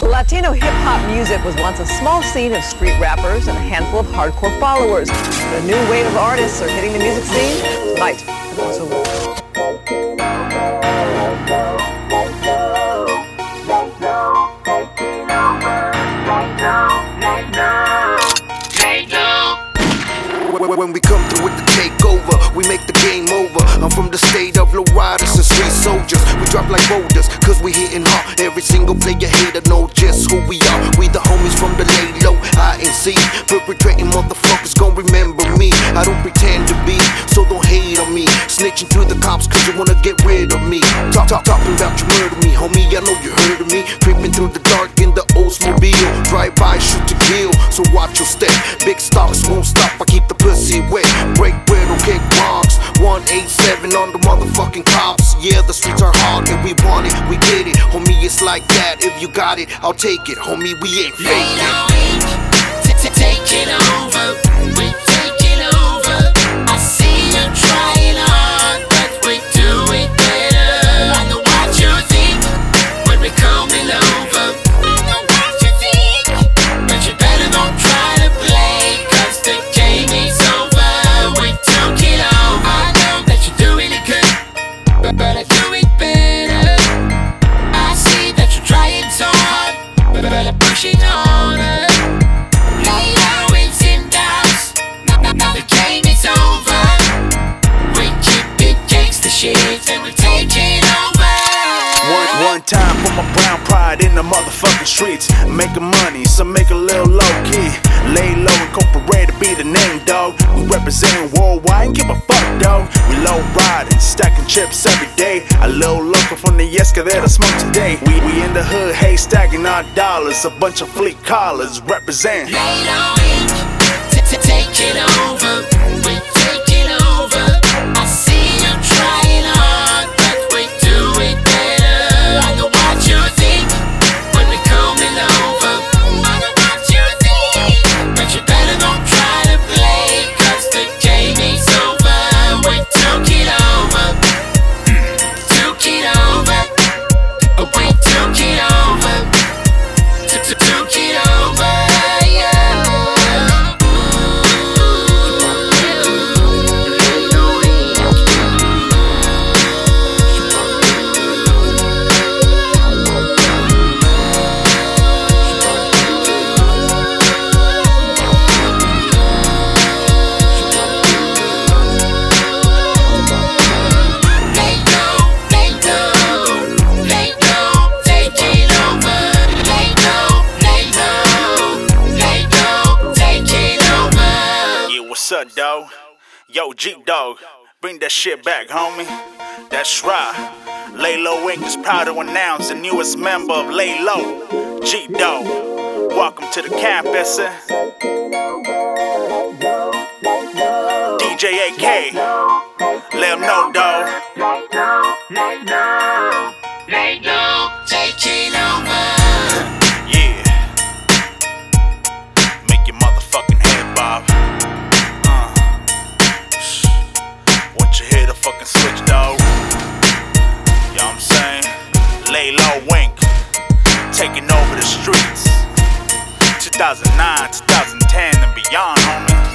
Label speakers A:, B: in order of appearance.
A: Latino hip-hop music was once a small scene of street rappers and a handful of hardcore followers. The new wave of artists are hitting the music scene tonight.
B: When we come through with the takeover, we make the game over. I'm from the state of low riders and street soldiers. We drop like boulders, cause we hitting hard. Every single player hater know just who we are. We the homies from the lay low, INC. Perpetrating motherfuckers gon' remember me. I don't pretend to be, so don't hate on me. Snitching to the cops cause you wanna get rid of me. Talking about you murder me, homie, I know you heard of me. Creeping through the dark in the Oldsmobile. Drive by, shoot to kill, so watch your step. Big stocks won't stop, I keep the pussy wet. Break bread on cake rocks. 187 on the motherfucking cops. Yeah, the streets are hard and we want it, we get it. Homie, it's like that. If you got it, I'll take it. Homie, we ain't faking.
C: Take it over. We take it over. I see you trying hard, but we do it better. I know what you think when we coming over. I know what you think, but you better don't try to play, cause the game is over. We took it over. I know that you're doing it good, but I do it better. I see that you're trying so hard, but I push it harder. And we take it over.
D: One time for my brown pride in the motherfucking streets. Making money, so make a little low key. Lay low, incorporated be the name, dog. We representing worldwide, and give a fuck, dog. We low riding, stacking chips every day. A little local from the Escalade smoke today. We in the hood, hey, stacking our dollars. A bunch of fleet collars represent.
C: Lay low, take it over. We take it over. I see you trying hard, but we do it better. I know what you think when we coming over. I know what you think, but you better don't try to play, cause the game is over. We took it over. Took it over. We took it over. Took it over.
D: What's up, dog? Yo, G-Dog, bring that shit back, homie. That's right. Lay Low Inc. is proud to announce the newest member of Lay Low, G-Dog. Welcome to the campus. DJ AK, let him know, dog.
C: Lay low, take it over.
D: Yeah. Make your motherfucking head bob. Once you hit a fucking switch, dog. You know what I'm saying? Lay Low Inc. Taking over the streets. 2009, 2010 and beyond, homie.